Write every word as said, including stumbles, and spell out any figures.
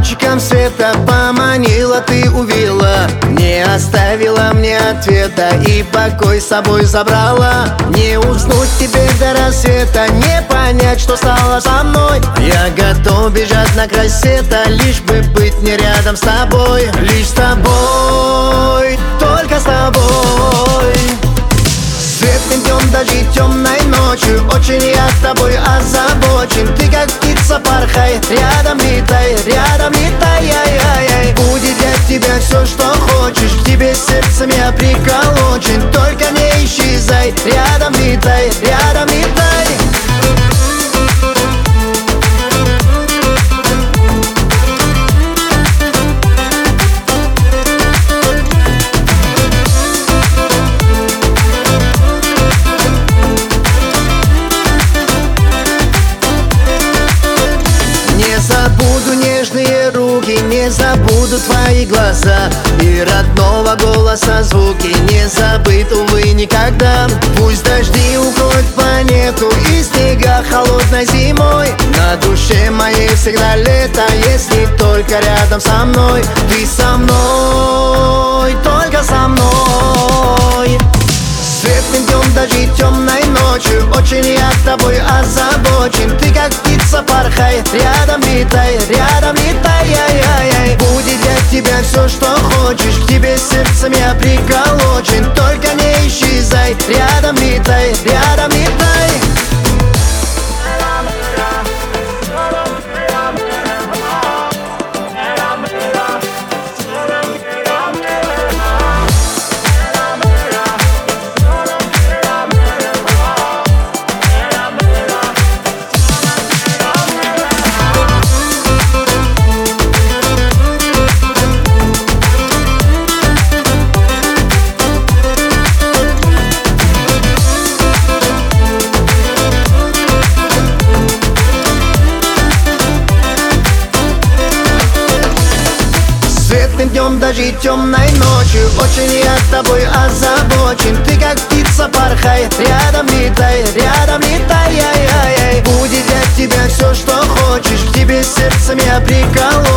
лучиком света поманила, ты увела, не оставила мне ответа и покой с собой забрала. Не уснуть теперь до рассвета, не понять, что стало со мной. Я готов бежать на край света, лишь бы быть не рядом с тобой. Лишь с тобой, только с тобой. Светлым днем, даже темной ночью, очень я с тобой озабочен. Ты как птица порхай, рядом летай, рядом летай, ай, ай, ай. Будет для тебя все, что хочешь, к тебе сердцем я приколочен. Только не исчезай, рядом летай, рядом летай. Забуду нежные руки, не забуду твои глаза и родного голоса звуки, не забыт, увы, никогда. Пусть дожди укроют планету и снега холодной зимой, на душе моей всегда лето, если только рядом со мной. Ты со мной, только со мной. Светлым днем, даже темной ночью, очень я с тобой озабочен. Ты как птица порхай, рядом летай, рядом летай, ай, ай, ай. Будет для тебя все, что хочешь, к тебе сердцем я приколочен. Только не исчезай, рядом летай, рядом летай. Светлым днем, даже темной ночью, очень я с тобой озабочен. Ты как птица порхай, рядом летай, рядом летай, ай, ай, ай. Будет для тебя все, что хочешь, к тебе сердцем я приколочен.